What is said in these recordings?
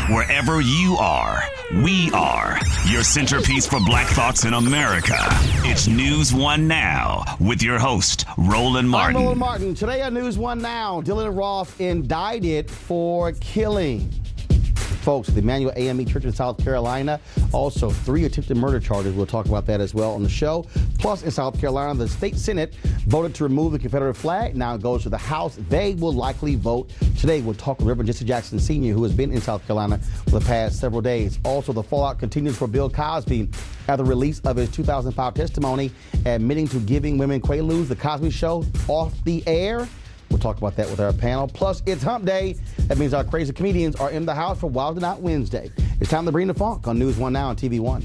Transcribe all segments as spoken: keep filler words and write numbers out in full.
Wherever you are, we are. Your centerpiece for Black thoughts in America. It's News One Now with your host, Roland Martin. I'm Roland Martin. Today on News One Now, Dylann Roof indicted for killing. Folks, the Emmanuel A M E Church in South Carolina, also three attempted murder charges. We'll talk about that as well on the show. Plus, in South Carolina, the state Senate voted to remove the Confederate flag. Now it goes to the House. They will likely vote today. We'll talk with Reverend Jesse Jackson Senior, who has been in South Carolina for the past several days. Also, the fallout continues for Bill Cosby after the release of his two thousand five testimony admitting to giving women Quaaludes. The Cosby Show off the air. We'll talk about that with our panel. Plus, it's Hump Day. That means our crazy comedians are in the house for Wild and Out Wednesday. It's time to bring the funk on News One Now on T V One.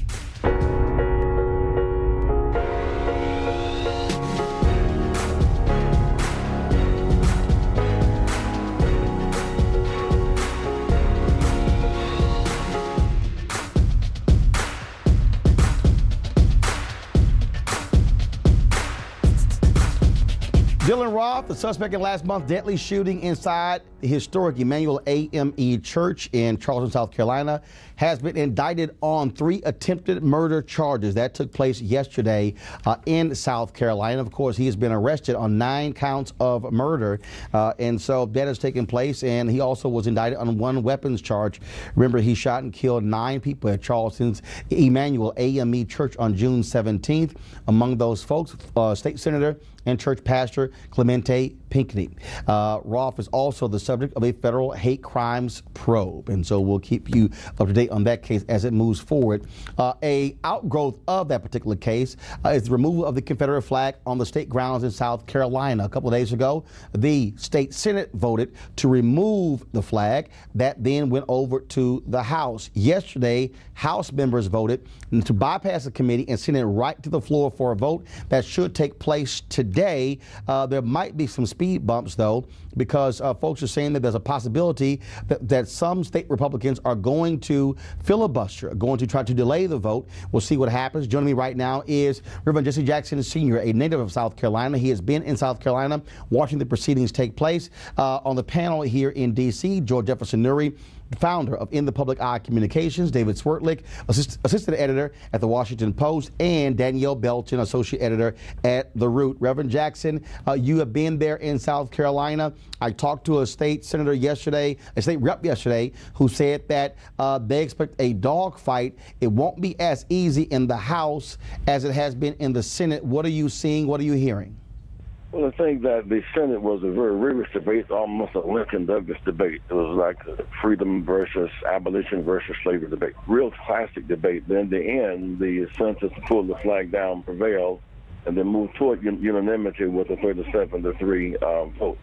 Dylann Roof, the suspect in last month's deadly shooting inside the historic Emmanuel A M E Church in Charleston, South Carolina, has been indicted on three attempted murder charges. That took place yesterday uh, in South Carolina. Of course, he has been arrested on nine counts of murder, uh, and so that has taken place, and he also was indicted on one weapons charge. Remember, he shot and killed nine people at Charleston's Emmanuel A M E Church on June seventeenth. Among those folks, uh, State Senator and church pastor Clemente Pinckney. Uh, Roof is also the subject of a federal hate crimes probe, and so we'll keep you up to date on that case as it moves forward. Uh, a outgrowth of that particular case uh, is the removal of the Confederate flag on the state grounds in South Carolina. A couple of days ago, the state Senate voted to remove the flag. That then went over to the House. Yesterday, House members voted to bypass the committee and send it right to the floor for a vote that should take place today. Uh, there might be some speed bumps, though, because uh, folks are saying that there's a possibility that, that some state Republicans are going to filibuster, going to try to delay the vote. We'll see what happens. Joining me right now is Reverend Jesse Jackson Senior, a native of South Carolina. He has been in South Carolina watching the proceedings take place. Uh, on the panel here in D C, George Jefferson Nury, founder of In the Public Eye Communications, David Swertlick, assist, assistant editor at the Washington Post, and Danielle Belton, associate editor at The Root. Reverend Jackson, uh, you have been there in South Carolina. I talked to a state senator yesterday, a state rep yesterday, who said that uh, they expect a dogfight. It won't be as easy in the House as it has been in the Senate. What are you seeing? What are you hearing? Well, I think that the Senate was a very rigorous debate, almost a Lincoln Douglas debate. It was like a freedom versus abolition versus slavery debate. Real classic debate. But in the end, the senators pulled the flag down, prevailed, and then moved toward unanimity with a thirty-seven to three uh, vote.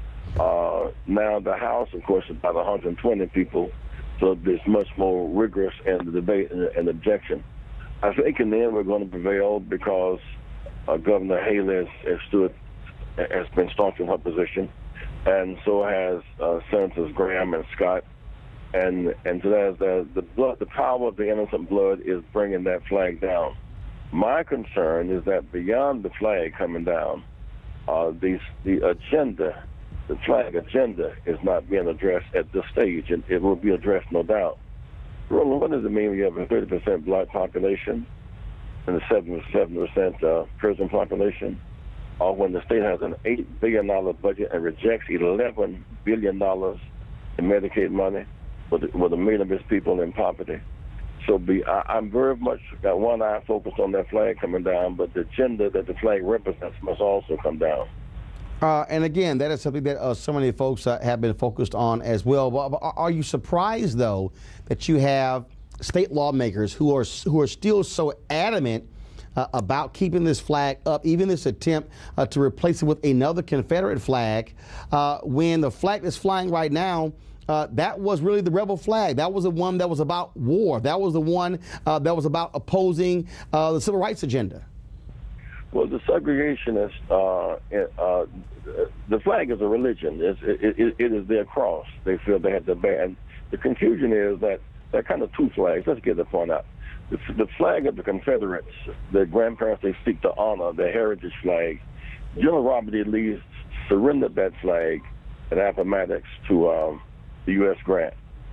Uh, now the House, of course, is about one hundred twenty people, so it's much more rigorous in the debate and, and objection. I think in the end we're going to prevail because uh, Governor Haley has, has stood has been staunch in her position, and so has uh, Senators Graham and Scott, and and so there's the the blood, the power of the innocent blood is bringing that flag down. My concern is that beyond the flag coming down, uh, the the agenda, the flag agenda, is not being addressed at this stage, and it will be addressed, no doubt. Roland, what does it mean when you have a thirty percent black population and a seventy-seven percent uh, prison population? Or when the state has an eight billion dollars budget and rejects eleven billion dollars in Medicaid money with, with a million of its people in poverty. So be, I, I'm very much got one eye focused on that flag coming down, but the agenda that the flag represents must also come down. Uh, and again, that is something that uh, so many folks uh, have been focused on as well. But are you surprised, though, that you have state lawmakers who are who are still so adamant Uh, about keeping this flag up, even this attempt uh, to replace it with another Confederate flag, uh, when the flag that's flying right now, uh, that was really the rebel flag. That was the one that was about war. That was the one uh, that was about opposing uh, the civil rights agenda. Well, the segregationists, uh, uh, the flag is a religion. It's, it, it, it is their cross. They feel they have to bear. And the confusion is that they're kind of two flags. Let's get the point out. The, the flag of the Confederates, the grandparents they seek to honor, the heritage flag. General Robert E. Lee surrendered that flag at Appomattox to um, the U S Grant.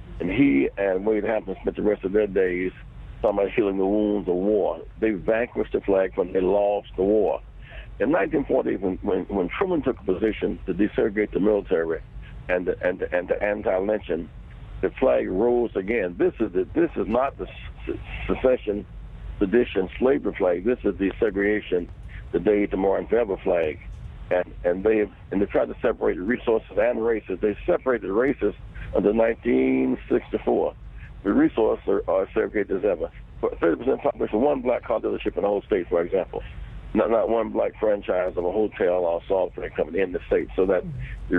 And he and Wade Hampton spent the rest of their days talking about healing the wounds of war. They vanquished the flag when they lost the war. In nineteen forty, when, when, when Truman took a position to desegregate the military and the, and the, and the anti-lynching, the flag rose again. This is the, this is not the secession, sedition, slavery flag. This is the desegregation, the Day Tomorrow and Forever flag. And and they and they tried to separate the resources and races. They separated the races until nineteen sixty-four. The resources are, are segregated as ever. thirty percent population, one black car dealership in the whole state, for example. Not not one black franchise of a hotel or salt flat coming in the state. So that the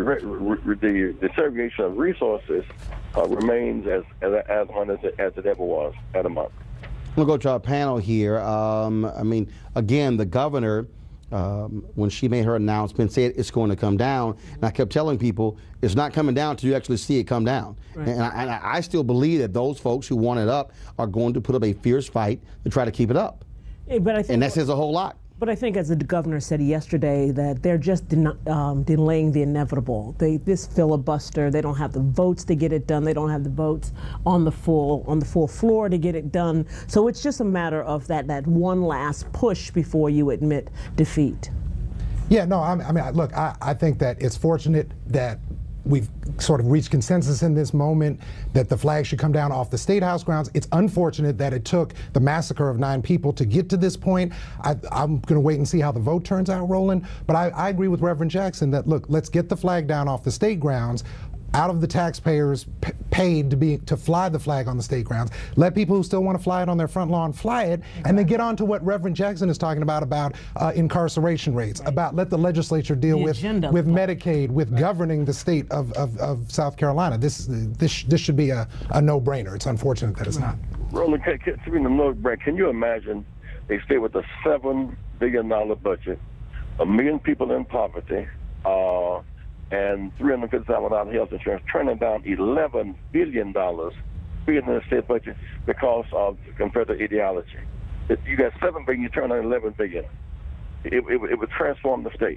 the, the segregation of resources uh, remains as as as one as it, as it ever was at a month. We'll go to our panel here. Um, I mean, again, the governor, um, when she made her announcement, said it's going to come down. And I kept telling people it's not coming down until you actually see it come down. Right. And, I, and I still believe that those folks who want it up are going to put up a fierce fight to try to keep it up. Yeah, but I think and that says a whole lot. But I think, as the governor said yesterday, that they're just den- um, delaying the inevitable. They, this filibuster, they don't have the votes to get it done. They don't have the votes on the full on the full floor to get it done. So it's just a matter of that that one last push before you admit defeat. Yeah, no, I mean, look, I, I think that it's fortunate that we've sort of reached consensus in this moment that the flag should come down off the State House grounds. It's unfortunate that it took the massacre of nine people to get to this point. I, I'm going to wait and see how the vote turns out, Roland. But I, I agree with Reverend Jackson that, look, let's get the flag down off the state grounds, out of the taxpayers p- paid to be to fly the flag on the state grounds. Let people who still want to fly it on their front lawn fly it, exactly. And then get on to what Reverend Jackson is talking about, about uh, incarceration rates, right. About let the legislature deal the with with Medicaid, with right. governing the state of, of, of South Carolina. This this this should be a, a no-brainer. It's unfortunate that it's right. not. Roland, can, can, to be a no-brainer, can you imagine a state with a seven billion dollar budget, a million people in poverty, uh, and three hundred fifty thousand dollars health insurance, turning down eleven billion dollars in the state budget because of Confederate ideology? If you got seven billion dollars, you turn down eleven billion dollars. It, it, it would transform the state.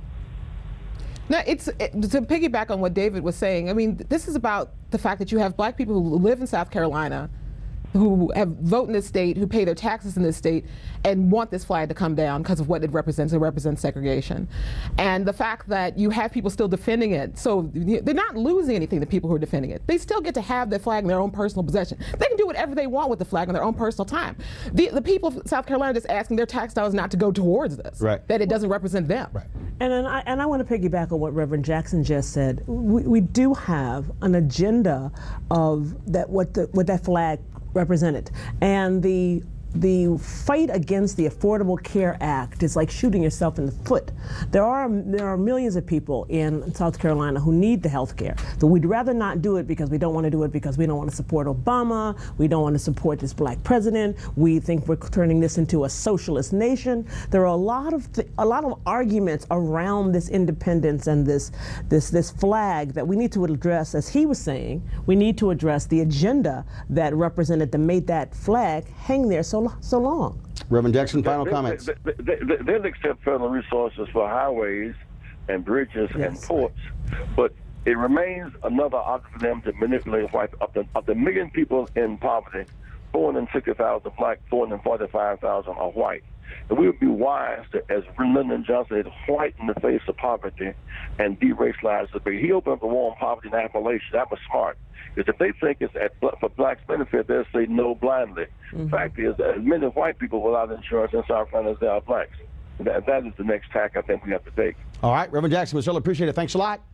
Now, it's it, to piggyback on what David was saying. I mean, this is about the fact that you have black people who live in South Carolina, who have vote in this state, who pay their taxes in this state, and want this flag to come down because of what it represents. It represents segregation. And the fact that you have people still defending it, so they're not losing anything, the people who are defending it. They still get to have the flag in their own personal possession. They can do whatever they want with the flag in their own personal time. The, the people of South Carolina are just asking their tax dollars not to go towards this, right. That it doesn't represent them. Right. And then I, and I want to piggyback on what Reverend Jackson just said. We, we do have an agenda of that what the what that flag represented, and the the fight against the Affordable Care Act is like shooting yourself in the foot. There are there are millions of people in South Carolina who need the health care. So we'd rather not do it because we don't want to do it because we don't want to support Obama. We don't want to support this black president. We think we're turning this into a socialist nation. There are a lot of th- a lot of arguments around this independence and this this this flag that we need to address. As he was saying, we need to address the agenda that represented that made that flag hang there so so long. Reverend Jackson, final they, comments. They, they, they, they'll accept federal resources for highways and bridges yes. and ports, but it remains another option for them to manipulate white. Up to, up to a million people in poverty, four hundred sixty thousand black, four hundred forty-five thousand are white. And we would be wise to, as Lyndon Johnson said, whiten the face of poverty and de-racialize the debate. He opened up the war on poverty in Appalachia. That was smart. Because if they think it's at, for blacks' benefit, they'll say no blindly. Mm-hmm. The fact is that as many white people without insurance in South Carolina as there are blacks. That, that is the next tack I think we have to take. All right, Reverend Jackson, we certainly appreciate it. Thanks a lot.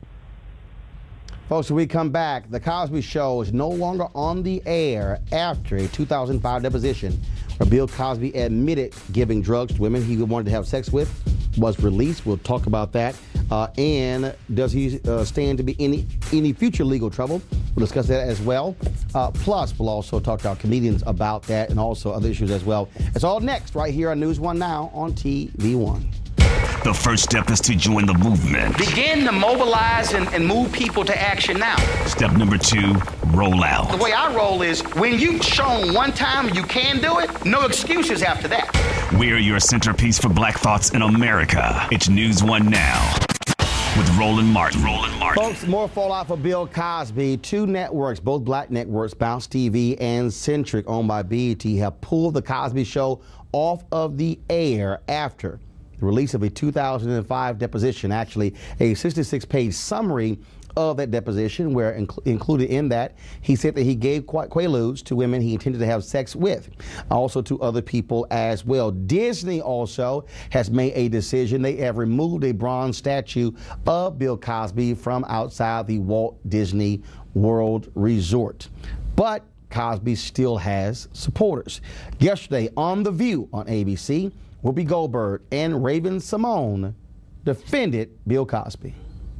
Folks, when we come back, The Cosby Show is no longer on the air after a two thousand five deposition where Bill Cosby admitted giving drugs to women he wanted to have sex with was released. We'll talk about that. Uh, and does he uh, stand to be any any future legal trouble? We'll discuss that as well. Uh, plus, we'll also talk to our comedians about that and also other issues as well. It's all next right here on News One Now on T V one. The first step is to join the movement. Begin to mobilize and, and move people to action now. Step number two, roll out. The way I roll is when you've shown one time you can do it, no excuses after that. We're your centerpiece for Black Thoughts in America. It's News One Now. with Roland Martin. Roland Martin. Folks, more fallout for Bill Cosby. Two networks, both black networks, Bounce T V and Centric, owned by B E T, have pulled The Cosby Show off of the air after the release of a two thousand five deposition, actually a sixty-six page summary of that deposition, where inc- included in that, he said that he gave quaaludes to women he intended to have sex with, also to other people as well. Disney also has made a decision. They have removed a bronze statue of Bill Cosby from outside the Walt Disney World Resort. But Cosby still has supporters. Yesterday on The View on A B C, Whoopi Goldberg and Raven-Symoné defended Bill Cosby.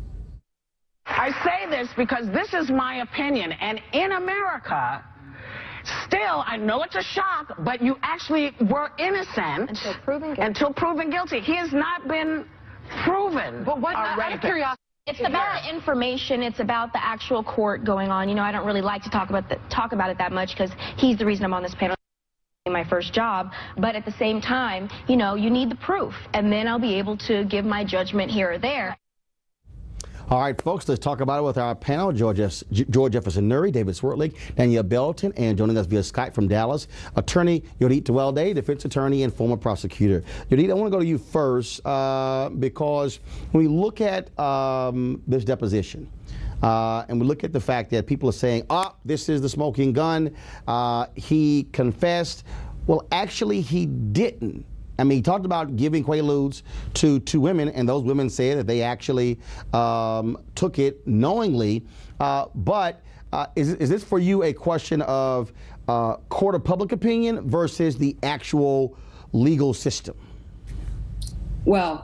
I say this because this is my opinion, and in America, still, I know it's a shock, but you actually were innocent until proven guilty. Until proven guilty. He has not been proven. But what? A Out of curiosity. It's about the information. It's about the actual court going on. You know, I don't really like to talk about the, talk about it that much because he's the reason I'm on this panel. My first job, but at the same time, you know, you need the proof, and then I'll be able to give my judgment here or there. All right, folks, let's talk about it with our panel. George, George Jefferson Nury, David Swartlick, Danielle Belton, and joining us via Skype from Dallas, attorney Yodit Tewelde, defense attorney and former prosecutor. Yodit, I want to go to you first uh, because when we look at um, this deposition, Uh, and we look at the fact that people are saying, oh, this is the smoking gun. Uh, he confessed. Well, actually, he didn't. I mean, he talked about giving quaaludes to two women, and those women said that they actually um, took it knowingly. Uh, but uh, is, is this for you a question of uh, court of public opinion versus the actual legal system? Well,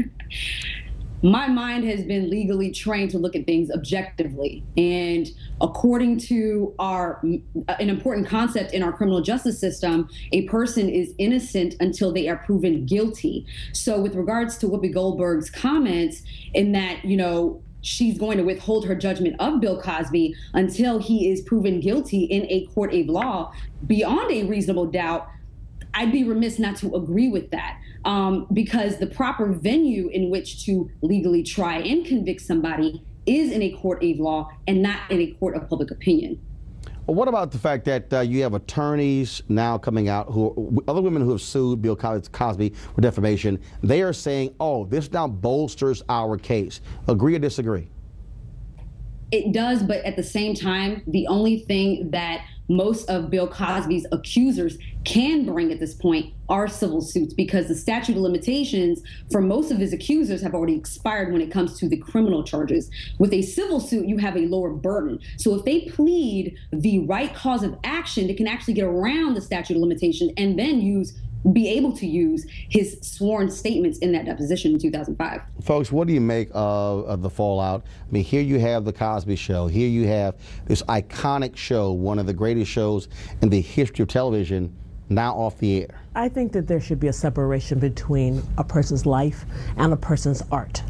my mind has been legally trained to look at things objectively. And according to our an important concept in our criminal justice system, a person is innocent until they are proven guilty. So with regards to Whoopi Goldberg's comments in that, you know, she's going to withhold her judgment of Bill Cosby until he is proven guilty in a court of law beyond a reasonable doubt, I'd be remiss not to agree with that. Um, because the proper venue in which to legally try and convict somebody is in a court of law and not in a court of public opinion. Well, what about the fact that uh, you have attorneys now coming out, who other women who have sued Bill Cosby for defamation? They are saying, oh, this now bolsters our case. Agree or disagree? It does, but at the same time, the only thing that most of Bill Cosby's accusers can bring at this point are civil suits, because the statute of limitations for most of his accusers have already expired when it comes to the criminal charges. With a civil suit, you have a lower burden. So if they plead the right cause of action, they can actually get around the statute of limitations and then use be able to use his sworn statements in that deposition in two thousand five. Folks, what do you make of, of the fallout? I mean, here you have The Cosby Show. Here you have this iconic show, one of the greatest shows in the history of television, now off the air. I think that there should be a separation between a person's life and a person's art.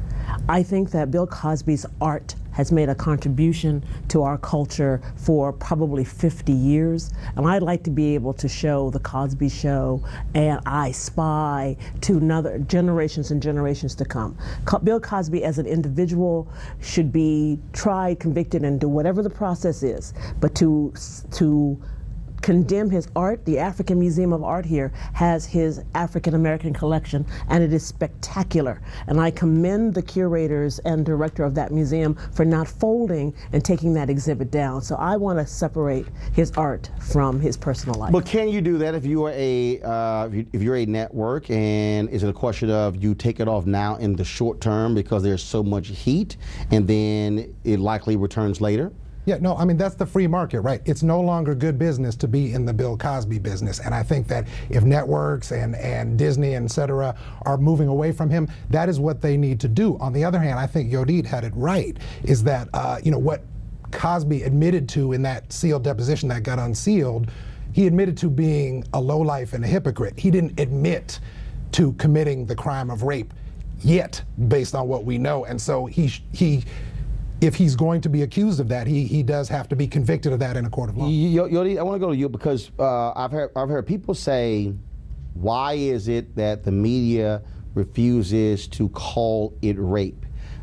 I think that Bill Cosby's art has made a contribution to our culture for probably fifty years. And I'd like to be able to show The Cosby Show and I Spy to another generations and generations to come. Co- Bill Cosby as an individual should be tried, convicted, and do whatever the process is. But to to condemn his art, the African Museum of Art here has his African American collection, and it is spectacular. And I commend the curators and director of that museum for not folding and taking that exhibit down. So I want to separate his art from his personal life. But can you do that if you are a uh, if you're a network, and is it a question of you take it off now in the short term because there's so much heat, and then it likely returns later? Yeah, no, I mean, that's the free market, right? It's no longer good business to be in the Bill Cosby business. And I think that if networks and, and Disney, et cetera, are moving away from him, that is what they need to do. On the other hand, I think Yodit had it right, is that, uh, you know, what Cosby admitted to in that sealed deposition that got unsealed, he admitted to being a lowlife and a hypocrite. He didn't admit to committing the crime of rape yet, based on what we know. And so he he. If he's going to be accused of that, he he does have to be convicted of that in a court of law. Yodit, I want to go to you because uh, I've heard I've heard people say, why is it that the media refuses to call it rape?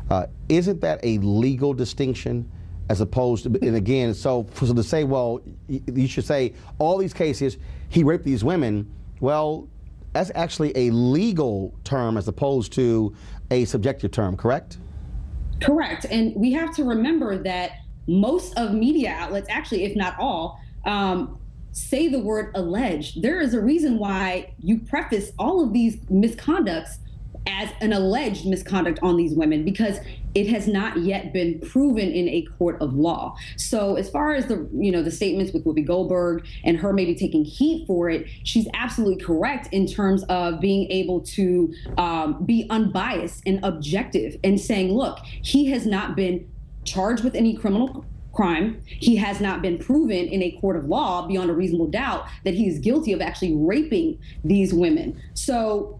Uh, isn't that a legal distinction as opposed to, and again, so, so to say, well, you should say all these cases, he raped these women, well, that's actually a legal term as opposed to a subjective term, correct? Correct. And we have to remember that most of media outlets, actually, if not all, um, say the word alleged. There is a reason why you preface all of these misconducts as an alleged misconduct on these women, because it has not yet been proven in a court of law. So as far as the, you know, the statements with Whoopi Goldberg and her maybe taking heat for it, she's absolutely correct in terms of being able to um, be unbiased and objective and saying, look, he has not been charged with any criminal crime. He has not been proven in a court of law beyond a reasonable doubt that he is guilty of actually raping these women. So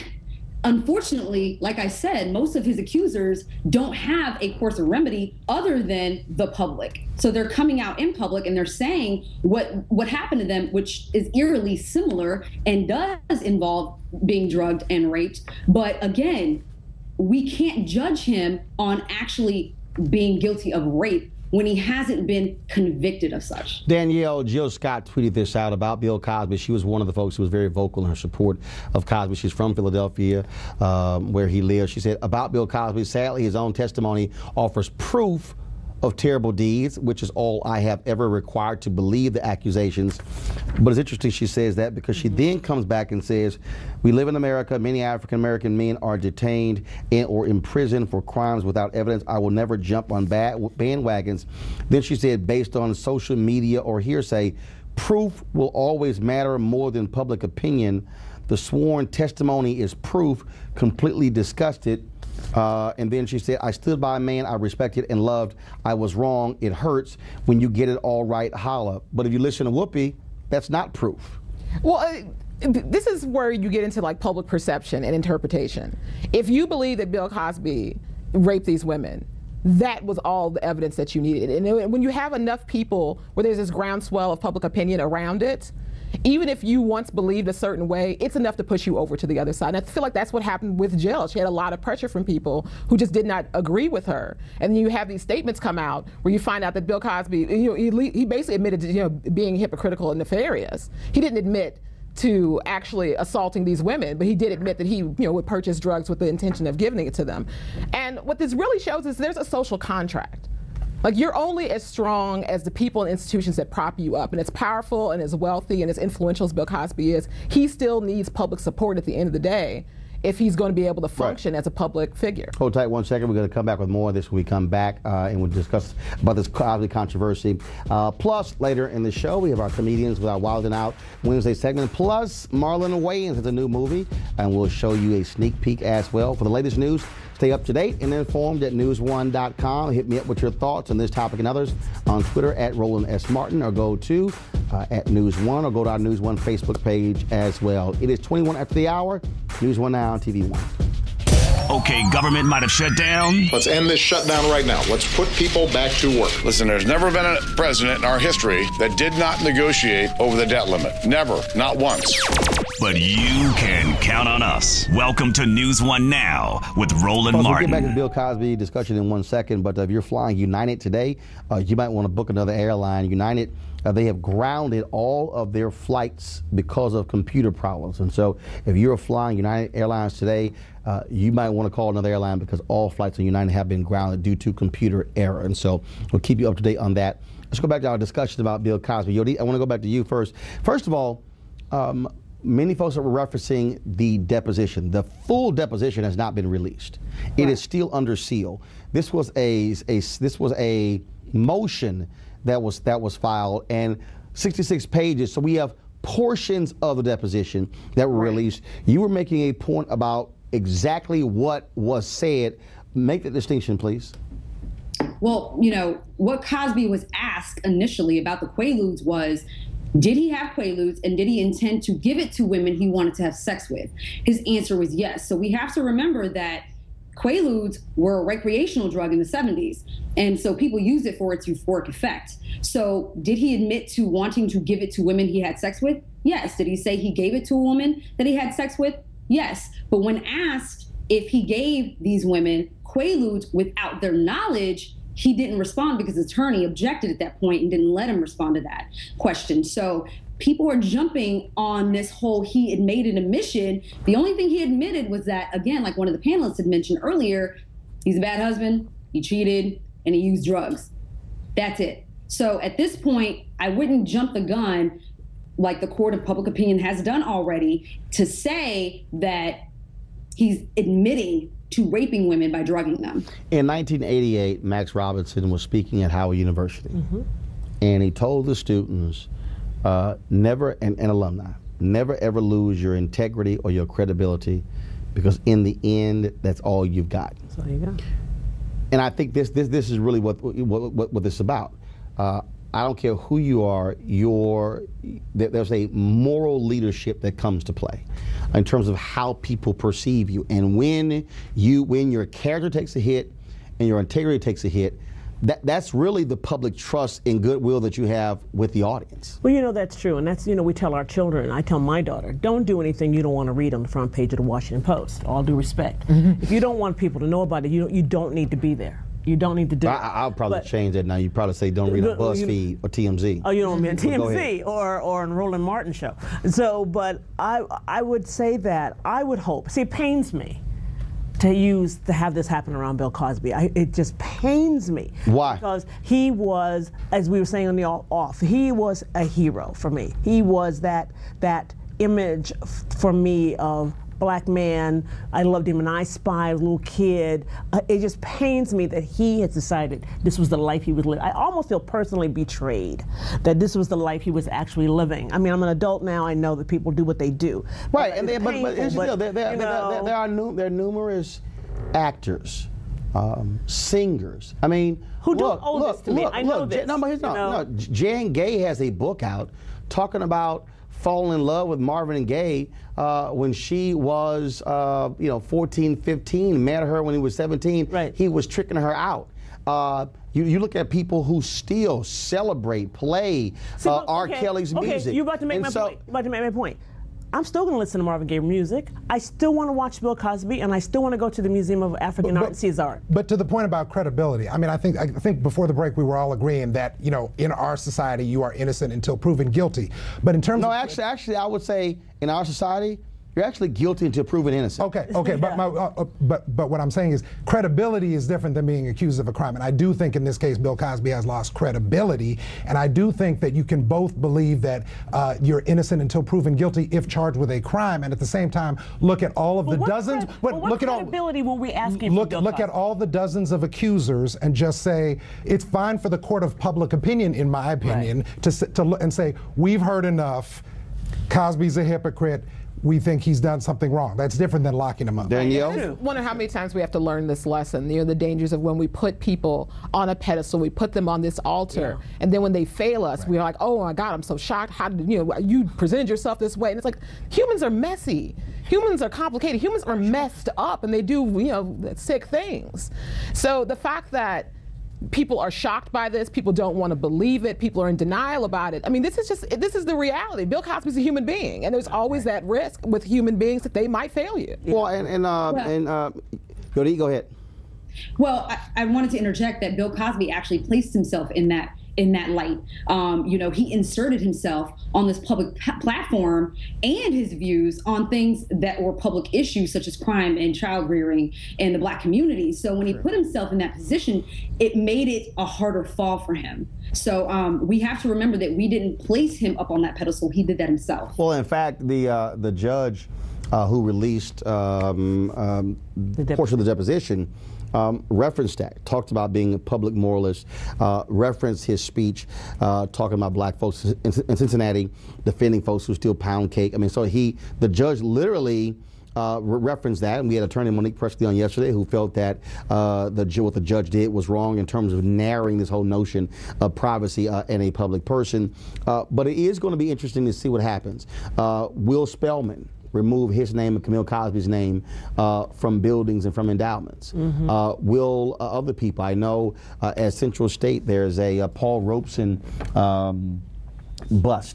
unfortunately, like I said, most of his accusers don't have a course of remedy other than the public. So they're coming out in public and they're saying what what happened to them, which is eerily similar and does involve being drugged and raped. But again, we can't judge him on actually being guilty of rape when he hasn't been convicted of such. Danielle, Jill Scott tweeted this out about Bill Cosby. She was one of the folks who was very vocal in her support of Cosby. She's from Philadelphia, um, where he lives. She said, about Bill Cosby, sadly, his own testimony offers proof of terrible deeds, which is all I have ever required to believe the accusations. But it's interesting she says that because she then comes back and says, we live in America, many African-American men are detained in, or imprisoned for crimes without evidence. I will never jump on bad bandwagons. Then she said, based on social media or hearsay, proof will always matter more than public opinion. The sworn testimony is proof. Completely disgusted. Uh, and then she said, I stood by a man I respected and loved. I was wrong. It hurts. When you get it all right, holla. But if you listen to Whoopi, that's not proof. Well, uh, this is where you get into like public perception and interpretation. If you believe that Bill Cosby raped these women, that was all the evidence that you needed. And when you have enough people where there's this groundswell of public opinion around it, even if you once believed a certain way, it's enough to push you over to the other side. And I feel like that's what happened with Jill. She had a lot of pressure from people who just did not agree with her. And then you have these statements come out where you find out that Bill Cosby, you know, he, he basically admitted to, you know, being hypocritical and nefarious. He didn't admit to actually assaulting these women, but he did admit that he, you know, would purchase drugs with the intention of giving it to them. And what this really shows is there's a social contract. Like, you're only as strong as the people and institutions that prop you up. And as powerful and as wealthy and as influential as Bill Cosby is, he still needs public support at the end of the day if he's going to be able to function right as a public figure. Hold tight one second. We're going to come back with more of this when we come back, uh, and we'll discuss about this Cosby controversy. Uh, plus, later in the show, we have our comedians with our Wildin' Out Wednesday segment. Plus, Marlon Wayans has a new movie, and we'll show you a sneak peek as well. For the latest news, stay up to date and informed at news one dot com. Hit me up with your thoughts on this topic and others on Twitter at Roland S. Martin, or go to uh, at News One, or go to our News One Facebook page as well. It is twenty-one after the hour. News One now on T V One. Okay, government might have shut down. Let's end this shutdown right now. Let's put people back to work. Listen, there's never been a president in our history that did not negotiate over the debt limit. Never. Not once. But you can count on us. Welcome to News One Now with Roland Folks, Martin. We'll get back to the Bill Cosby discussion in one second, but uh, if you're flying United today, uh, you might want to book another airline. United, uh, they have grounded all of their flights because of computer problems. And so if you're flying United Airlines today, uh, you might want to call another airline because all flights on United have been grounded due to computer error. And so we'll keep you up to date on that. Let's go back to our discussion about Bill Cosby. Yodi, I want to go back to you first. First of all, um, many folks are referencing the deposition. The full deposition has not been released. Right. It is still under seal. This was a, a this was a motion that was that was filed, and sixty-six pages. So we have portions of the deposition that were right released. You were making a point about exactly what was said. Make the distinction, please. Well, you know, what Cosby was asked initially about the Quaaludes was, did he have Quaaludes, and did he intend to give it to women he wanted to have sex with? His answer was yes. So we have to remember that Quaaludes were a recreational drug in the seventies, and so people used it for its euphoric effect. So did he admit to wanting to give it to women he had sex with? Yes. Did he say he gave it to a woman that he had sex with? Yes. But when asked if he gave these women Quaaludes without their knowledge, he didn't respond because his attorney objected at that point and didn't let him respond to that question. So people are jumping on this whole he had made an admission. The only thing he admitted was that, again, like one of the panelists had mentioned earlier, he's a bad husband, he cheated, and he used drugs. That's it. So at this point, I wouldn't jump the gun like the court of public opinion has done already to say that he's admitting to raping women by drugging them. In nineteen eighty-eight, Max Robinson was speaking at Howard University, mm-hmm. and he told the students, uh, never, and, and alumni, never ever lose your integrity or your credibility, because in the end, that's all you've got. That's all you got. And I think this this this is really what what what, what this is about. Uh, I don't care who you are, your there's a moral leadership that comes to play in terms of how people perceive you. And when you when your character takes a hit and your integrity takes a hit, that that's really the public trust and goodwill that you have with the audience. Well, you know, that's true. And that's, you know, we tell our children, I tell my daughter, don't do anything you don't want to read on the front page of the Washington Post, all due respect. Mm-hmm. If you don't want people to know about it, you don't, you don't need to be there. You don't need to do I, it. I'll probably but, change that now. You probably say don't read on BuzzFeed or T M Z. Oh, you don't mean T M Z or or on Roland Martin show. So, but I I would say that I would hope. See, it pains me to use to have this happen around Bill Cosby. I, it just pains me. Why? Because he was, as we were saying on the off, he was a hero for me. He was that that image f- for me of black man. I loved him in I Spy, a little kid. Uh, it just pains me that he has decided this was the life he was living. I almost feel personally betrayed that this was the life he was actually living. I mean, I'm an adult now. I know that people do what they do. Right, but and they, but, but, painful, still, but, there, there, you there, know, there, there are nu- there are numerous actors, um, singers. I mean, who look, don't owe look, this to me. look, I know look, this. J- no, but here's you no, know? no. Jan Gay has a book out talking about falling in love with Marvin and Gaye uh, when she was, uh, you know, fourteen, fifteen, met her when he was seventeen. Right. He was tricking her out. Uh, you, you look at people who still celebrate, play See, uh, look, R. okay, Kelly's okay, music. You're about to make and my so, point. You're about to make my point. I'm still going to listen to Marvin Gaye music. I still want to watch Bill Cosby, and I still want to go to the Museum of African but, Art and see his art. But to the point about credibility, I mean, I think I think before the break we were all agreeing that, you know, in our society you are innocent until proven guilty. But in terms no, of actually, actually, I would say in our society, you're actually guilty until proven innocent. Okay, okay, Yeah. but my, uh, uh, but but what I'm saying is credibility is different than being accused of a crime, and I do think in this case Bill Cosby has lost credibility, and I do think that you can both believe that uh, you're innocent until proven guilty if charged with a crime, and at the same time look at all of But the what dozens. cred- but but what look at all. credibility were we asking Look for Bill look at Cosby? all the dozens of accusers and just say it's fine for the court of public opinion, in my opinion, Right. to s- to look and say we've heard enough. Cosby's a hypocrite. We think he's done something wrong. That's different than locking him up. Danielle? I just wonder how many times we have to learn this lesson. You know, the dangers of when we put people on a pedestal, we put them on this altar, Yeah. and then when they fail us, we're like, oh my God, I'm so shocked. How did you know you presented yourself this way? And it's like humans are messy. Humans are complicated. Humans are messed up, and they do you know sick things. So the fact that people are shocked by this, people don't want to believe it, people are in denial about it. I mean, this is just, this is the reality. Bill Cosby's a human being, and there's always that risk with human beings that they might fail you. Well, and, and, uh, Well- and uh, Yodi, go ahead. Well, I, I wanted to interject that Bill Cosby actually placed himself in that in that light. Um, you know, he inserted himself on this public p- platform and his views on things that were public issues such as crime and child rearing and the black community. So when he put himself in that position, it made it a harder fall for him. So um, we have to remember that we didn't place him up on that pedestal. He did that himself. Well, in fact, the uh, the judge uh, who released um, um, the portion of the deposition um, referenced that, talked about being a public moralist, uh, referenced his speech uh, talking about black folks in, in Cincinnati defending folks who steal pound cake. I mean, so he, the judge literally Uh, re- referenced that, and we had attorney Monique Presley on yesterday who felt that uh, the ju- what the judge did was wrong in terms of narrowing this whole notion of privacy uh, in a public person. Uh, but it is going to be interesting to see what happens. Uh, Will Spellman remove his name and Camille Cosby's name uh, from buildings and from endowments. Mm-hmm. Uh, will uh, other people, I know uh, at Central State there's a uh, Paul Robeson um, bust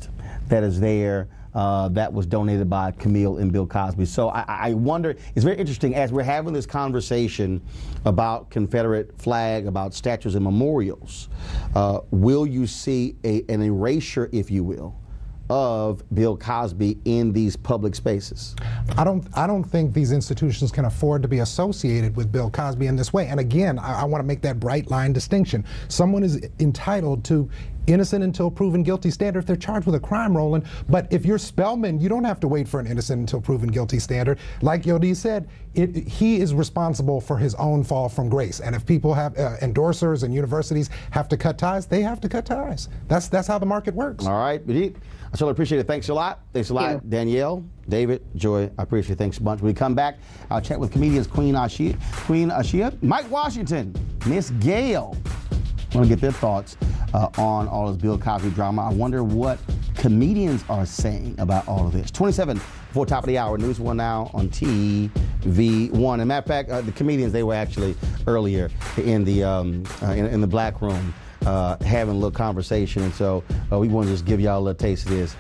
that is there. Uh, that was donated by Camille and Bill Cosby. So I, I wonder, it's very interesting as we're having this conversation about Confederate flag, about statues and memorials, uh, will you see a, an erasure, if you will, of Bill Cosby in these public spaces? I don't I don't think these institutions can afford to be associated with Bill Cosby in this way. And again, I, I want to make that bright line distinction. Someone is entitled to innocent until proven guilty standard if they're charged with a crime, Roland. But if you're Spelman, you don't have to wait for an innocent until proven guilty standard. Like Yodi said, it, he is responsible for his own fall from grace. And if people have uh, endorsers and universities have to cut ties, they have to cut ties. That's that's how the market works. All right, Badit, I certainly appreciate it. Thanks a lot. Thanks a lot, yeah. Danielle, David, Joy. I appreciate it. Thanks a bunch. When we come back, I'll chat with comedians Queen Ashia, Queen Ashia, Mike Washington, Miss Gail. I want to get their thoughts uh, on all this Bill Cosby drama. I wonder what comedians are saying about all of this. twenty-seven before top of the hour. News One Now on T V one. And matter of fact, uh, the comedians, they were actually earlier in the um, uh, in, in the black room uh, having a little conversation. And so uh, we want to just give y'all a little taste of this.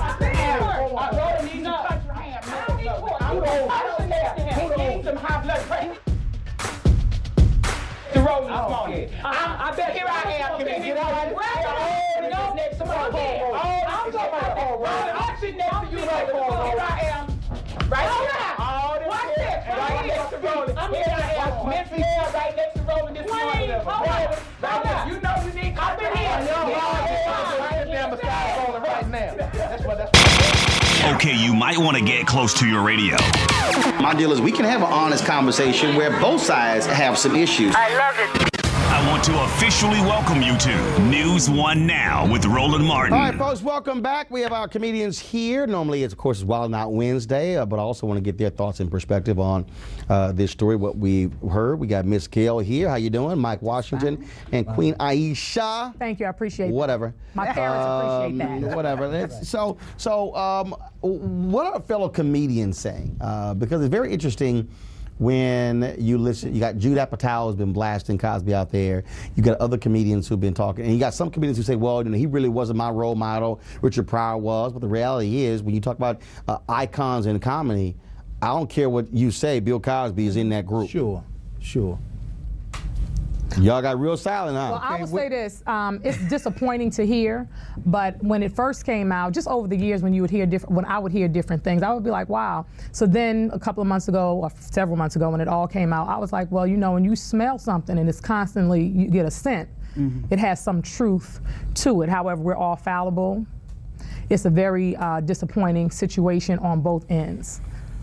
Rolling this morning. I, I bet here I am. Can get out of here? Next to my I'm I'm sitting next to you. Here I am. Right here. Watch this. Right next to Rolling. Here I am. Memphis right next to Rolling this morning. Right there. You know you need. I've been here. Right there beside Rolling right now. That's what that's. Okay, you might want to get close to your radio. My deal is we can have an honest conversation where both sides have some issues. I love it. I want to officially welcome you to News One Now with Roland Martin. All right, folks, welcome back. We have our comedians here. Normally, it's, of course, it's Wild Out Wednesday, uh, but I also want to get their thoughts and perspective on uh, this story, what we've heard. We got Miss Gail here. How you doing? Mike Washington Fine. and Fine. Queen Aisha. Thank you. I appreciate Whatever. that. My parents um, appreciate that. Whatever. It's, so, so um, what are fellow comedians saying? Uh, because it's very interesting. When you listen, you got Jude Apatow has been blasting Cosby out there. You got other comedians who've been talking, and you got some comedians who say, "Well, you know, he really wasn't my role model. Richard Pryor was." But the reality is, when you talk about uh, icons in comedy, I don't care what you say. Bill Cosby is in that group. Sure, sure. Y'all got real silent, huh? Well, I will say this. Um, it's disappointing to hear, but when it first came out, just over the years when you would hear different, when I would hear different things, I would be like, wow. So then a couple of months ago, or several months ago when it all came out, I was like, well, you know, when you smell something and it's constantly, you get a scent, mm-hmm. it has some truth to it. However, we're all fallible. It's a very uh, disappointing situation on both ends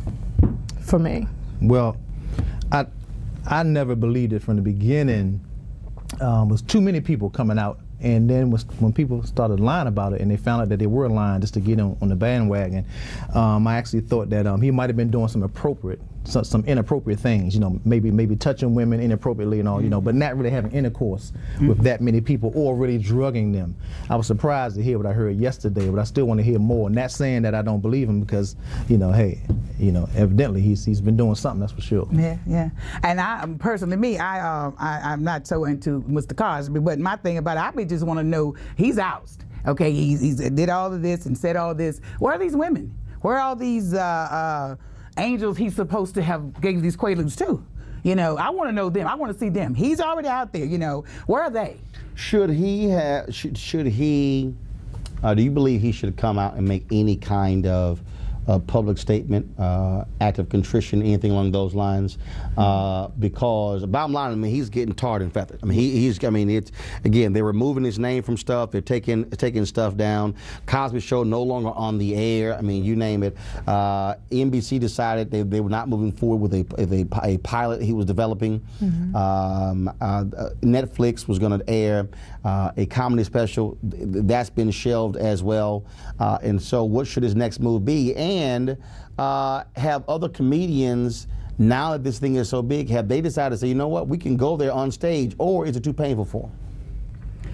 for me. Well, I, I never believed it from the beginning. Um, was too many people coming out, and then was, when people started lying about it, and they found out that they were lying just to get on, on the bandwagon, um, I actually thought that um, he might have been doing some appropriate, some, some inappropriate things. You know, maybe maybe touching women inappropriately and all. Mm-hmm. You know, but not really having intercourse mm-hmm. with that many people or really drugging them. I was surprised to hear what I heard yesterday, but I still want to hear more. Not saying that I don't believe him, because, you know, hey, you know, evidently he's he's been doing something, that's for sure. Yeah, yeah. And I personally, me, I, uh, I I'm not so into Mister Cosby, but my thing about it, I just want to know he's ousted. Okay, he's, he's did all of this and said all this. Where are these women? Where are all these uh, uh, angels he's supposed to have gave these quaaludes to? You know, I want to know them. I want to see them. He's already out there. You know, where are they? Should he have? Should, should he? Uh, do you believe he should come out and make any kind of a public statement, uh, act of contrition, anything along those lines? Uh, because bottom line, I mean, he's getting tarred and feathered. I mean, he, he's. I mean, it's again, they're removing his name from stuff. They're taking taking stuff down. Cosby Show no longer on the air. I mean, you name it. Uh, N B C decided they, they were not moving forward with a with a, a pilot he was developing. Mm-hmm. um, uh, Netflix was going to air uh, a comedy special. That's been shelved as well. Uh, and so, what should his next move be? And And uh, have other comedians, now that this thing is so big, have they decided to say, you know what, we can go there on stage, or is it too painful for them?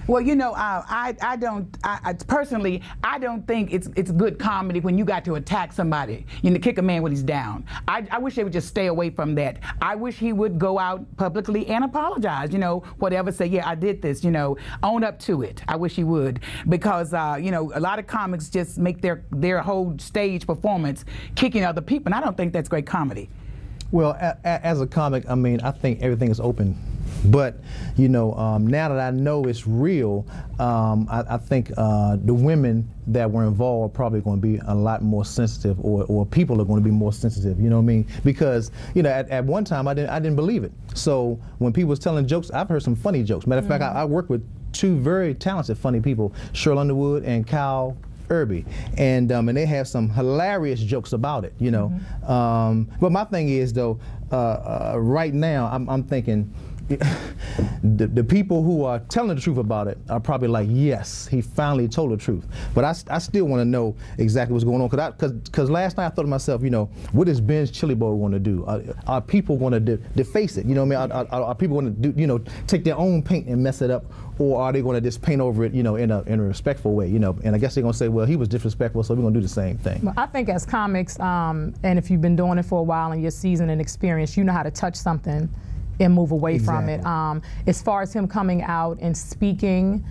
Well, you know, uh, I I don't I, I, personally I don't think it's it's good comedy when you got to attack somebody, you know, kick a man when he's down. I, I wish they would just stay away from that. I wish he would go out publicly and apologize. You know, whatever, say, yeah, I did this. You know, own up to it. I wish he would, because uh, you know, a lot of comics just make their their whole stage performance kicking other people, and I don't think that's great comedy. Well, a, a, as a comic, I mean, I think everything is open. But, you know, um, now that I know it's real, um, I, I think uh, the women that were involved are probably going to be a lot more sensitive, or, or people are going to be more sensitive, you know what I mean? Because, you know, at, at one time I didn't, I didn't believe it. So when people was telling jokes, I've heard some funny jokes. Matter of mm-hmm. fact, I, I work with two very talented, funny people, Cheryl Underwood and Kyle Irby, and um, and they have some hilarious jokes about it, you know. Mm-hmm. um, but my thing is, though, uh, uh, right now I'm, I'm thinking, the, the people who are telling the truth about it are probably like, yes, he finally told the truth. But I, I still want to know exactly what's going on, because because last night I thought to myself, you know, what is Ben's Chili Bowl going to do? Are, are people going to de deface it? You know what I mean? Are, are, are people going to do, you know, take their own paint and mess it up, or are they going to just paint over it, you know, in a in a respectful way, you know? And I guess they're going to say, well, he was disrespectful, so we're going to do the same thing. Well, I think as comics, um, and if you've been doing it for a while and you're seasoned and experienced, you know how to touch something and move away exactly. from it. Um, as far as him coming out and speaking,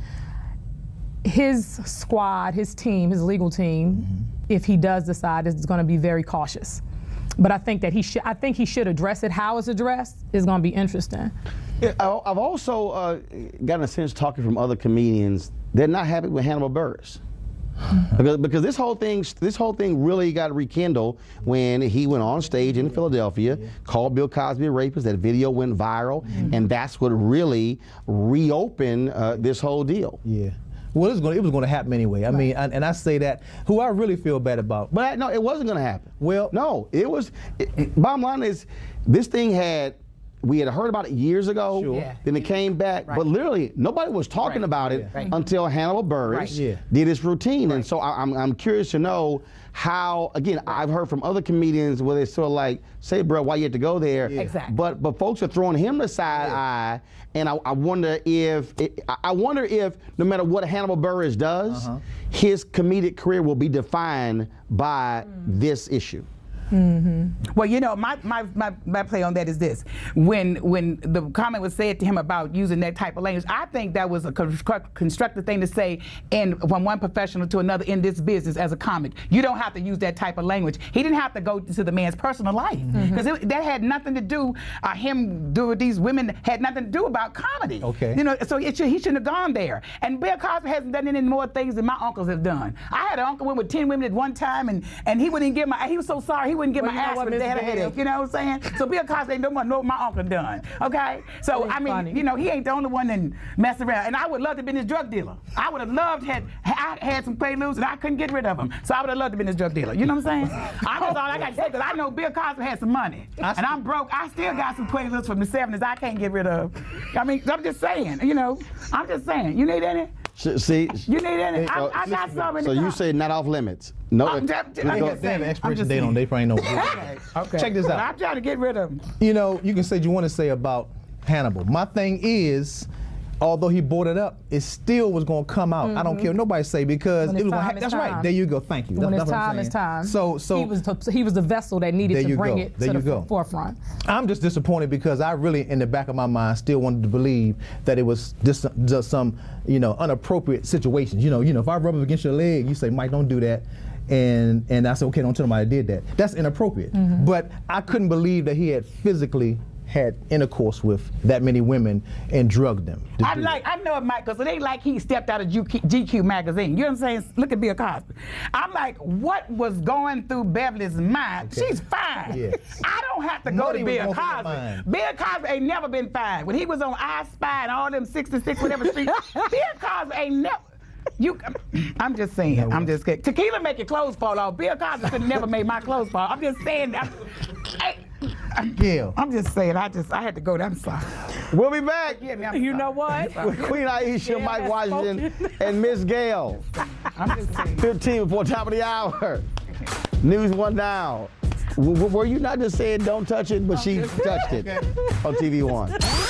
his squad, his team, his legal team, mm-hmm. if he does decide, is going to be very cautious. But I think that he should. I think he should address it. How it's addressed is going to be interesting. Yeah, I've also uh, gotten a sense, talking from other comedians, they're not happy with Hannibal Buress. Because, because this whole thing, this whole thing really got rekindled when he went on stage in Philadelphia, yeah. called Bill Cosby a rapist. That video went viral, mm-hmm. and that's what really reopened uh, this whole deal. Yeah. Well, it was going to, it was going to happen anyway. I right. mean, I, and I say that, who I really feel bad about. But I, no, it wasn't going to happen. Well, no, it was. It, it, bottom line is, this thing had. We had heard about it years ago, sure. yeah. then it came back, right. but literally nobody was talking right. about it yeah. until Hannibal Buress right. yeah. did his routine. Right. And so I, I'm, I'm curious to know how, again, right. I've heard from other comedians where they sort of like, say, bro, why you have to go there? Yeah. Exactly. But but folks are throwing him the side yeah. eye, and I, I wonder if, it, I wonder if no matter what Hannibal Buress does, uh-huh. his comedic career will be defined by mm. this issue. Mm-hmm. Well, you know, my, my, my, my play on that is this. When when the comment was said to him about using that type of language, I think that was a construct, constructive thing to say, and from one professional to another in this business as a comic. You don't have to use that type of language. He didn't have to go to the man's personal life, because mm-hmm. that had nothing to do, uh, him doing these women had nothing to do about comedy. Okay. You know, so it should, he shouldn't have gone there. And Bill Cosby hasn't done any more things than my uncles have done. I had an uncle went with ten women at one time, and, and he wouldn't even give my, he was so sorry, he wouldn't get well, my aspirin, they had a headache, you know what I'm saying? So Bill Cosby ain't no more know what my uncle done, okay? So, I mean, funny. You know, he ain't the only one that messed around. And I would love to have been his drug dealer. I would have loved, had I had some Quaaludes and I couldn't get rid of them. So I would have loved to have been his drug dealer, you know what I'm saying? I'm just all I got to say, because I know Bill Cosby had some money. And I'm broke. I still got some Quaaludes from the seventies I can't get rid of. I mean, I'm just saying, you know, I'm just saying. You need any? See, you need any? I, uh, I got some in So the you say not off limits? No, I'm just, they have an expiration date on. They probably know. Okay. Okay. Check this out. I'm trying to get rid of them. You know, you can say what you want to say about Hannibal. My thing is, although he brought it up, it still was going to come out. Mm-hmm. I don't care what nobody say, because it was gonna ha that's time. Right. There you go. Thank you. When that's, it's that's time, it's time. So, so he was the, he was the vessel that needed to bring go. it there to you the go. forefront. I'm just disappointed, because I really, in the back of my mind, still wanted to believe that it was just, just some, you know, inappropriate situations. You know, you know, if I rub up against your leg, you say, Mike, don't do that. And and I said, okay, don't tell nobody I did that. That's inappropriate. Mm-hmm. But I couldn't believe that he had physically had intercourse with that many women and drugged them. I'm like, I know it, Mike, because it ain't like he stepped out of G Q magazine. You know what I'm saying? Look at Bill Cosby. I'm like, what was going through Beverly's mind? Okay. She's fine. Yeah. I don't have to go Money to Bill Cosby. Bill Cosby ain't never been fine. When he was on I Spy and all them sixty-six whatever streets, Bill Cosby ain't never. You, I'm just saying. I'm just kidding. Tequila make your clothes fall off. Bill Cosby could never made my clothes fall. I'm just saying. I'm, I, Yeah. I'm just saying. I just I had to go. I'm sorry. We'll be back. Me, you sorry. Know what? With Queen Aisha, yeah, Mike Washington, and Miss Gail. I'm just saying. fifteen before top of the hour. News One Now. W were you not just saying don't touch it, but she touched it on T V One.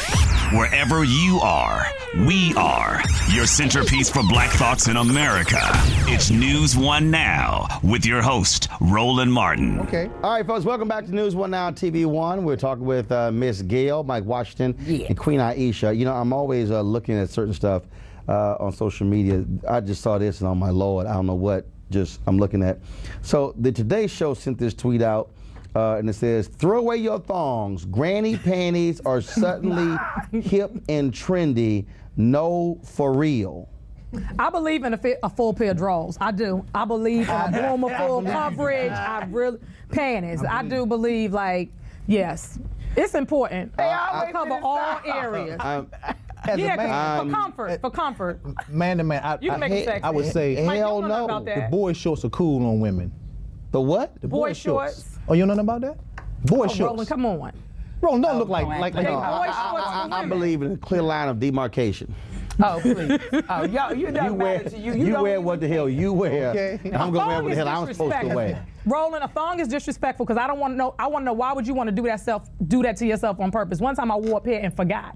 Wherever you are, we are your centerpiece for Black Thoughts in America. It's News One Now with your host, Roland Martin. Okay. All right, folks, welcome back to News One Now T V One. We're talking with uh, Miss Gail, Mike Washington, yeah. and Queen Aisha. You know, I'm always uh, looking at certain stuff uh, on social media. I just saw this, and oh my Lord, I don't know what just I'm looking at. So the Today Show sent this tweet out. Uh, and it says, throw away your thongs. Granny panties are suddenly hip and trendy. No, for real. I believe in a, fit, a full pair of drawers. I do. I believe in a bloomer full coverage. I really panties. I do believe, like, yes, it's important. They I cover all areas. Um, yeah, man, for um, comfort, for comfort. Man to man, I, you can I, make it sexy. I would say, hell no. The boy shorts are cool on women. The what? The boy, boy shorts. shorts. Oh, you know nothing about that? Boy oh, shorts. Roland, come on. Roland, don't oh, look like no, like. like no, boy I, shorts I, for I, I women. believe in a clear line of demarcation. Oh, please. Oh, y'all, you don't you wear, matter to you. You, you don't wear even what the hell you wear. Okay. And I'm gonna wear what the hell I'm supposed to wear. Roland, a thong is disrespectful because I don't want to know. I want to know why would you want to do that self, do that to yourself on purpose? One time I wore a pair and forgot,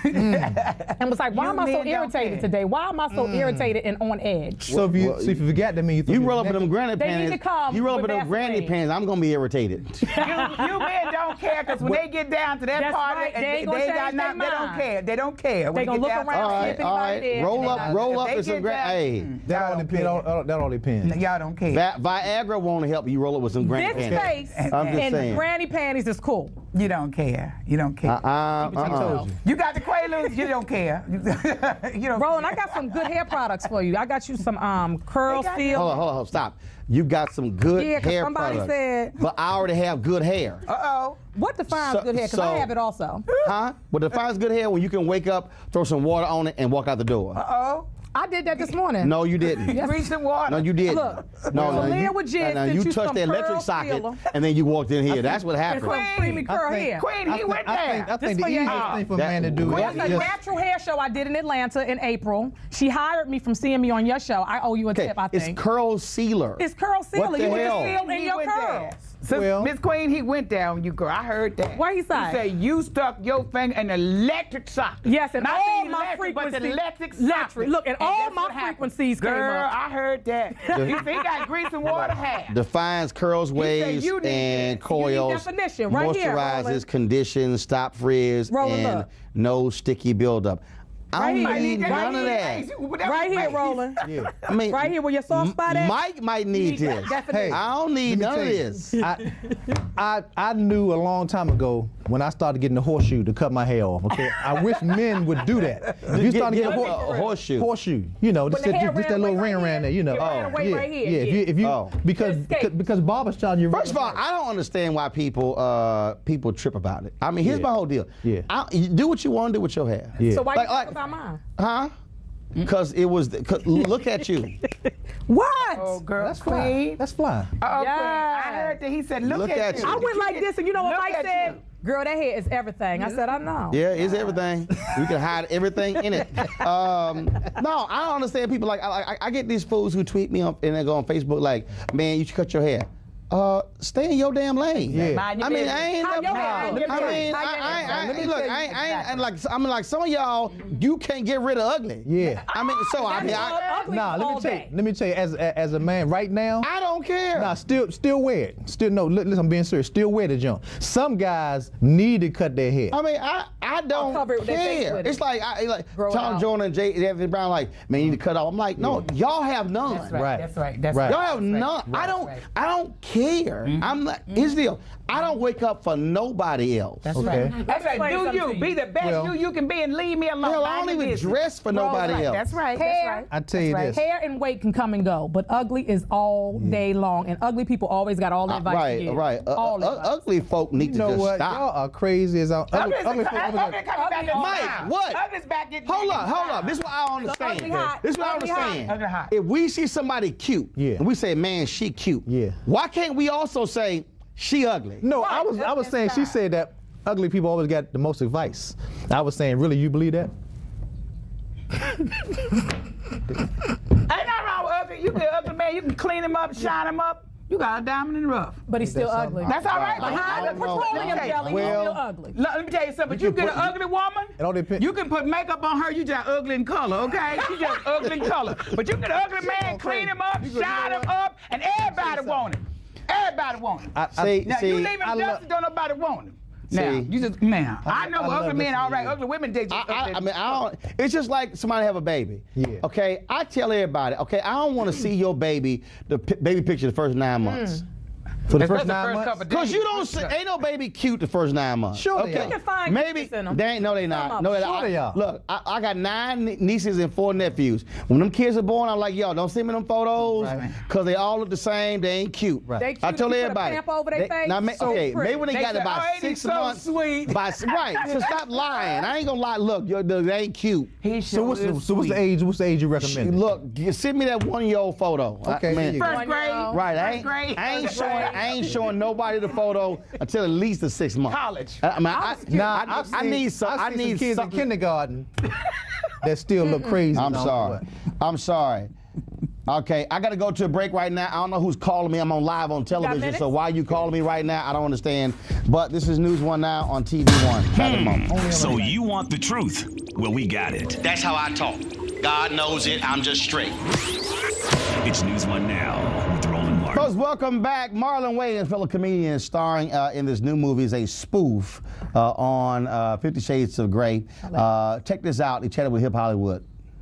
mm. and was like, why you am I so irritated today? Why am I so mm. irritated and on edge? So if you well, so if you forgot, that means you, you roll up in them granny they panties. Need to come you roll up in them Vaseline. granny panties. I'm gonna be irritated. you, you men don't care because when What? they get down to that That's party, right. They they, ain't gonna they change got their not, they don't mind. care. They don't care. They gonna look down around. All See right, if all right. there, Roll up, not, roll up they in some get granny. Hey, Mm. that Y'all all don't depends. care. That, that all depends. Y'all don't care. Vi- Viagra won't help you roll up with some granny this panties. face I'm just and saying. granny panties is cool. You don't care. You don't care. Uh-uh, uh-uh. You got the Quaaludes. You don't care. you don't. Roland, I got some good hair products for you. I got you some um curl seal. Hold on, hold on, hold on, stop. You got some good Yeah, 'cause hair somebody products, said- but I already have good hair. Uh-oh. What defines So- good hair? Because so- I have it also. Huh? What defines good hair when you can wake up, throw some water on it, and walk out the door. Uh-oh. I did that this morning. No, you didn't. Yes. Drink some water. No, you didn't. Look, no, no, Leah you, with Jen no, no, sent you you touched some the electric pearl socket, sealer. and then you walked in here. That's what And happened. some creamy curl I think- hair. Queen, he I went think, I there. think, I This think the for your easiest hair. thing for a That- man to do Queen, is It's a just natural hair show I did in Atlanta in April. She hired me from seeing me on your show. I owe you a Okay, tip, I it's think. curl sealer. It's curl sealer. What the you want hell? to seal in He your went there. curls. So, Well- Miss Queen, he went down, you girl. I heard that. What he say? He said you stuck your finger in the electric socket. Yes, and Not all the my electric, but frequencies. the electric Electric. socket. Look, and And all that's my what happened. frequencies came Girl, up. I heard that. he said he got grease and water hair. Defines curls, waves, you need and this. coils. definition right here, moisturizes, Roland. conditions, stop frizz, Roland, and look. no sticky buildup. I Right don't here. need Right none of here. that. Right here, Roland. yeah. I mean, Right here where your soft spot at. Mike might need You this. definition. I don't need Let none me of tell you, this. I, I I knew a long time ago when I started getting the horseshoe to cut my hair off. Okay, I wish men would do that. If you Get- start to get get a a hor- hor- a horseshoe. horseshoe, you know, just, the just, hair just that ran little away ring right around there, you know. here. It ran away yeah, right here, yeah. If yeah. you if you Oh. because Escape. because, because barber's charging you. First of all, I don't understand why people uh, people trip about it. I mean, here's Yeah. my whole deal. Yeah. I, you do what you want to do with your hair. Yeah. So why Like- you like- talk about mine? Huh? Because it was. The, 'cause look at you. What? Oh, girl, That's fly. Queen. That's fly. Uh-oh, Yeah. Queen. I heard that he said, look, Look at you. I went like this, and you know what Look Mike at said? you. Girl, that hair is everything. I said, I know. Yeah, it's everything. You can hide everything in it. Um, no, I don't understand people like I, I, I get these fools who tweet me up and they go on Facebook like, man, you should cut your hair. Uh, stay in your damn lane. Yeah. Mind your I mean, business. I ain't How never. your hair? I Mind your mean, business. I, How your I, hair? I, Let me look, tell you I, ain't- I, ain't- exactly. and like, I mean, like some of y'all, you can't get rid of ugly. Yeah. I mean, so I That's mean, all I, ugly Nah, let all me tell you. day. Let me tell you, as a- as a man right now. I don't care. Nah, still, still wear it. Still, no. li- Listen, I'm being serious. Still wear the junk. Some guys need to cut their hair. I mean, I, I don't cover it with their face care. with It's it. like, I, like Grow it Tom out. Jordan and Jay Anthony Brown, like, man, you need to cut off. I'm like, no, y'all have none. That's right. Right. That's right. That's Right. right. Y'all have That's right. none. I Right. don't. Right. I don't care. I'm not. Here's the deal. I don't wake up for nobody else. That's Okay. right. That's right. Explain Do something you to be you. the best Well- you you can be and leave me alone. Hell, I Mind don't your even business. dress for Well, nobody right. else. That's right. Hair. That's right. I tell you That's this. Hair and weight can come and go, but ugly is all day long, and ugly people always got all the Uh, advice to right, give. right. Uh, all uh, advice. ugly folk need You to know just what? stop. Y'all are crazy as all. Ugly, Ugly's ugly a- folk- ugly ugly- coming back in Mike, style. what? Ugly's back in Hold back up, in hold style. up. This is what I don't understand. ugly hot. This is what I don't Ugly hot. understand. Ugly hot. If we see somebody cute, Yeah. and we say, man, she cute. Yeah. Why can't we also say she ugly? No, I was I was saying she said that ugly people always got the most advice. I was saying, really, you believe that? Ain't nothing wrong with ugly. You can ugly man. You can clean him up, shine him up. You got a diamond in the rough. But he's still ugly. That's all right. Behind the petroleum jelly, he's Well, still ugly. Let me tell you something. But you, You get can an put- ugly woman, It all depends. you can put makeup on her, you just ugly in color, okay? She just ugly in color. But you get an ugly man, clean him up, shine him up, and everybody want him. Everybody want him. I, I, See, Now, see, you leave him I lo- dusty, don't nobody want him. Now, See. you just, now, I, I- know I love ugly men, listening all to right, you. ugly women, they just I, I, ugly. I mean, I don't. It's just like somebody have a baby. Yeah. Okay, I tell everybody. Okay, I don't want to see your baby, the p- baby picture, the first nine months. For the That's first the nine first months? couple of Cause days. you don't see, ain't no baby cute the first nine months. Sure they okay. are. You can find Maybe cuteness in 'em. they ain't. No, they Some not. of No, they them. not. Sure they are. Look, I, I got nine nie- nieces and four nephews. When them kids are born, I'm like, yo, don't send me them photos, Right. cause they all look the same. They ain't cute. Right. They cute I if told you put a everybody. pamp over their they- face, Now, ma- so okay, pretty. maybe when they, They got say, about "Oh, ain't he six so months. sweet?" By, right. So stop lying. I ain't gonna lie. Look, yo, they ain't cute. He So sure what's, the, is so what's the sweet. age? What's the age you recommend? Look, you send me that one-year-old photo. Okay, I, there you go. First grade. Right, I First ain't, grade. I ain't First showing, grade. I ain't showing nobody the photo until at least the six months. College. I, I mean, I, Nah, I, I've I seen- need some. I've I seen need some kids something. in kindergarten that still look crazy. I'm now, sorry. but- I'm sorry. Okay, I got to go to a break right now. I don't know who's calling me. I'm on live on television, minutes? so why are you calling me right now? I don't understand. But this is News One Now on T V One. At the moment. So you want the truth? Well, we got it. That's how I talk. God knows it. I'm just straight. It's News One Now with Roland Martin. Folks, welcome back. Marlon Wayans, fellow comedian, starring uh, in this new movie, is a spoof uh, on uh, Fifty Shades of Grey. Uh, check this out. He chatted with Hip Hollywood.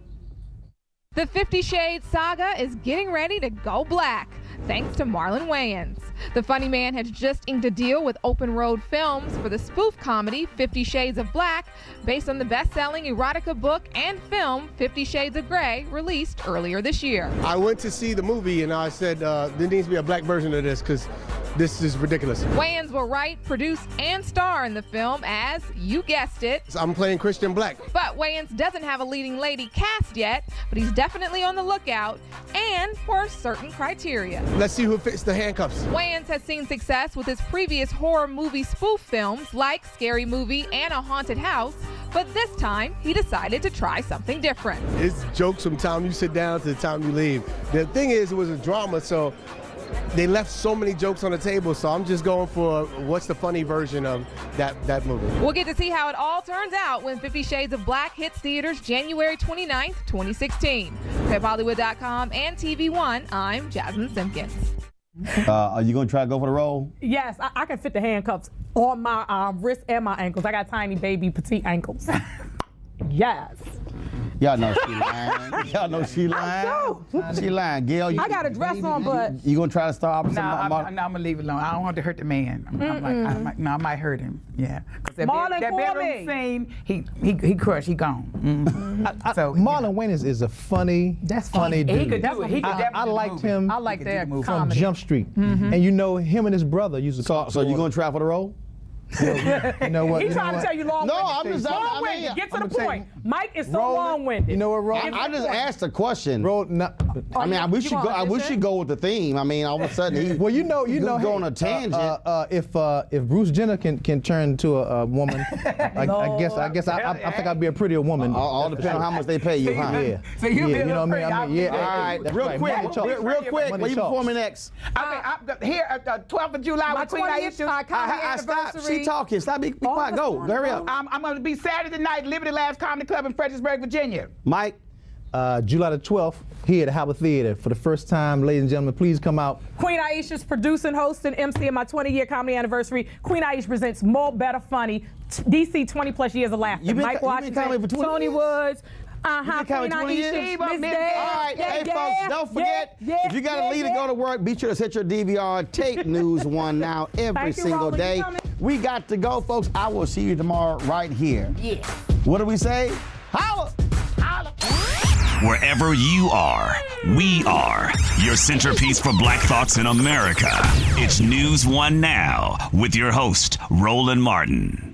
The Fifty Shades saga is getting ready to go black, thanks to Marlon Wayans. The funny man has just inked a deal with Open Road Films for the spoof comedy Fifty Shades of Black, based on the best-selling erotica book and film Fifty Shades of Grey, released earlier this year. I went to see the movie and I said, uh, there needs to be a black version of this because this is ridiculous. Wayans will write, produce, and star in the film as, you guessed it, I'm playing Christian Black. but Wayans doesn't have a leading lady cast yet, but he's definitely on the lookout, and for certain criteria. Let's see who fits the handcuffs. Wayans has seen success with his previous horror movie spoof films like Scary Movie and A Haunted House, but this time he decided to try something different. It's jokes from the time you sit down to the time you leave. The thing is, it was a drama, so they left so many jokes on the table, so I'm just going for what's the funny version of that, that movie. We'll get to see how it all turns out when Fifty Shades of Black hits theaters January twenty-ninth, twenty sixteen. Hip Hollywood dot com and T V One, I'm Jasmine Simpkins. Uh, are you going to try to go for the role? Yes, I, I can fit the handcuffs on my um, wrists and my ankles. I got tiny baby petite ankles. Yes. Y'all know she lying. Y'all know she lying. She lying. Gail, you, I got a dress on, but you going to try to star opposite No, Mar- I'm, Mar- I'm, no, I'm gonna leave it alone. I don't want to hurt the man. I'm, I'm like, I might, no, I might hurt him. Yeah, 'cause that, Marlon, bed, that call bedroom me. scene, he he he crushed. He gone. Mhm. So Marlon Wayans is a funny, That's funny funny. dude. he could do it. He could I, definitely I do the liked movie. him I like He could do their the movie. from comedy. Jump Street, and you know him and his brother used to. so, talk so you towards- going to try for the role? You know what? He's you know trying to what? tell you long No, I'm just- I long-winded. mean, Get to I'm the gonna point. say- Mike is so Roland, long-winded. You know what, Roland? Get to I the just point. asked a question. Roland, no, I mean, I wish you you go. gonna I wish audition? you go with the theme. I mean, all of a sudden, he, well, you know, you he know, go hey, on a tangent. Uh, uh, uh, if uh, if Bruce Jenner can can turn to a, a woman, I, I guess I guess I, I, I think I'd be a prettier woman. all, all depends on how much they pay you, huh? Yeah, So you yeah, be you know what I mean? I mean, yeah. All right, that's real right. quick, Money talks. real, real quick. Money Where you talks. performing next? Okay, I'm, here, uh, uh, twelfth of July My with Queen twentieth Aisha. uh, comedy I, I stop. anniversary. She talking. Stop. Be, be Oh, quiet. Go. that's Go. Hurry fine. up. I'm, I'm going to be Saturday night, Liberty Labs Comedy Club in Fredericksburg, Virginia. Mike. Uh, July the twelfth, here at the Howard Theater for the first time, ladies and gentlemen. Please come out. Queen Aisha's producing, hosting, emceeing my twenty-year comedy anniversary. Queen Aisha presents More Better Funny, t- D C twenty plus years of laughter. You been Mike co- you been Washington, comedy for twenty Tony years? Woods. Uh-huh, You been Queen comedy twenty years? Aisha, Miss Miss Dad. All right, Yeah, hey yeah, folks, don't forget, yeah, yeah, if you got yeah, to leave yeah. to go to work, be sure to set your D V R, take News One Now every Thank you, single Roland. You day. coming? We got to go, folks. I will see you tomorrow right here. Yeah. What do we say? Holla! Wherever you are, we are your centerpiece for Black Thoughts in America. It's News One Now with your host, Roland Martin.